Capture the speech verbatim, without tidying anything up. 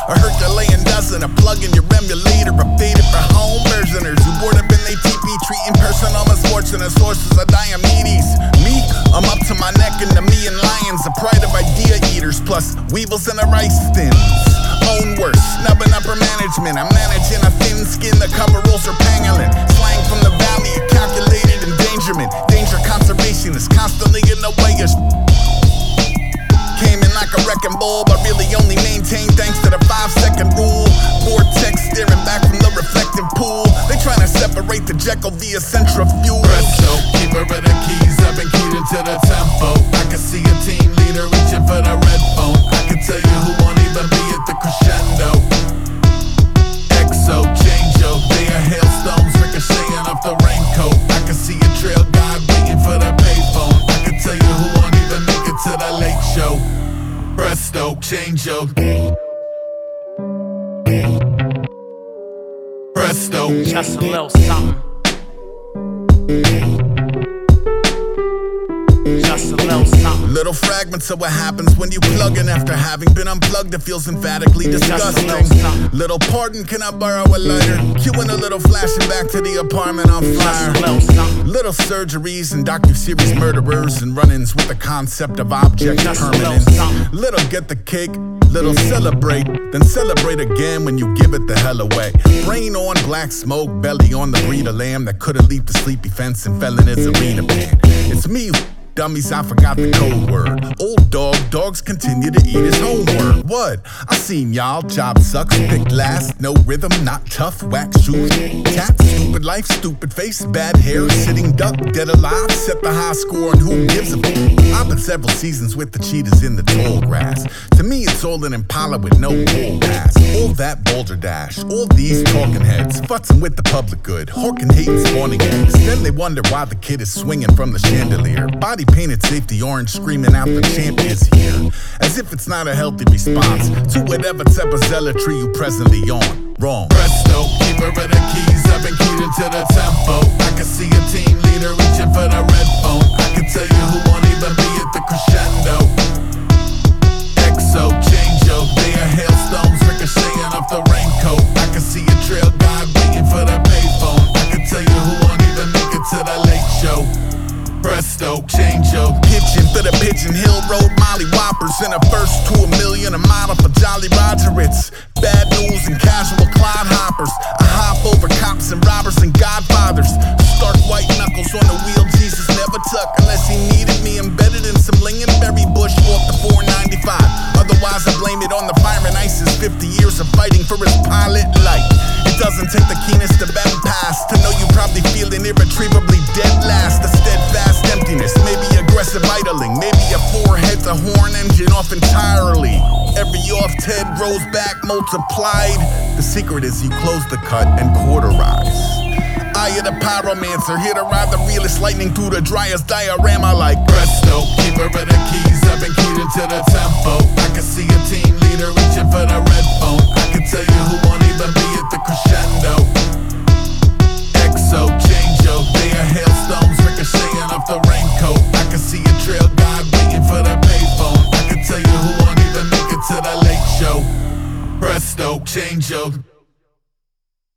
a Herculean dozen, a plug in your emulator, a faded for home versioners who board up in they T P, treating personal misfortune as sources of Diomedes. Me, I'm up to my neck in the me and lions, a pride of idea eaters, plus weevils and the rice thins. Own worse, snubbing upper management. I'm managing a thin skin, the cover rolls are pangolin. Slang from the valley, a calculated endangerment. Danger conservation is constantly in the way of came in like a wrecking ball, but really only maintained thanks to the five second rule. Vortex staring back from the reflecting pool. They trying to separate the Jekyll via centrifuge. Presto, keeper of the keys, I've been keyed into the tempo. I can see a team leader reaching for the red phone. I can tell you who won't even be at the crescendo. Exo, change-o, they are hailstones ricocheting off the raincoat. I can see a trail guide waiting for the payphone. I can tell you who won't even make it to the late show. Presto, change-o. Presto, just a little something. Just a little something. Little fragments of what happens when you plug in after having been unplugged. It feels emphatically disgusting. Little, little pardon, can I borrow a lighter? Cueing a little flashing back to the apartment on fire. Just a little, little surgeries and docu-series murderers and run-ins with the concept of object just permanence. Little, little get the cake, little celebrate, then celebrate again when you give it the hell away. Brain on black smoke, belly on the breed of lamb that couldn't leap the sleepy fence and fell in its arena pan. It's me, dummies, I forgot the code word. Old dog, dogs continue to eat his homework. What? I seen y'all, job sucks, picked last, no rhythm, not tough, whack shoes, tats, stupid life, stupid face, bad hair, sitting duck, dead alive, set the high score and who gives a f***. I've been several seasons with the cheetahs in the tall grass. To me, it's all an Impala with no bull pass. All that boulder dash, all these talking heads, futzing with the public good, hawking hate and spawning eggs. Then they wonder why the kid is swinging from the chandelier. Body painted safety orange, screaming out the champ is here. As if it's not a healthy response to whatever type of zealotry you presently on. Wrong. Presto, keeper of the keys, I've been keyed into the tempo. I can see a team leader reaching for the red phone. I can tell you who won't even be at the crescendo. Exo, change-o, they are hailstones ricocheting off the raincoat. I can see a trail guide waiting for the payphone. I can tell you who won't even make it to the late show. Presto, change-o. Pitching for the Pigeon Hill Road Molly Whoppers in a first to a million, a model for Jolly Roger. It's bad news and casual clod hoppers. I hop over cops and robbers and godfathers. Stark white knuckles on the wheel, Jesus never tuck unless he needed me embedded in some lingonberry bush off the four ninety-five. Otherwise I blame it on the fire and ISIS fifty years of fighting for his pilot light. It doesn't take the keenest of empaths to know you probably feeling irretrievably dead last. A steadfast emptiness, maybe aggressive idling, maybe a forehead's a horn engine off entirely. Every oft head grows back multiplied. The secret is you close the cut and cauterize. Eye of the pyromancer, here to ride the realest lightning through the driest diorama like Presto, keeper of the keys, I've been keyed into the tempo. I can see a team leader reaching for the red phone. I can tell you who won't even be at the crescendo. Exo, change-o, they are hailstones ricocheting off the raincoat. I can see a trail guide waiting for the payphone. I can tell you who won't even make it to the late show. Presto, change-o.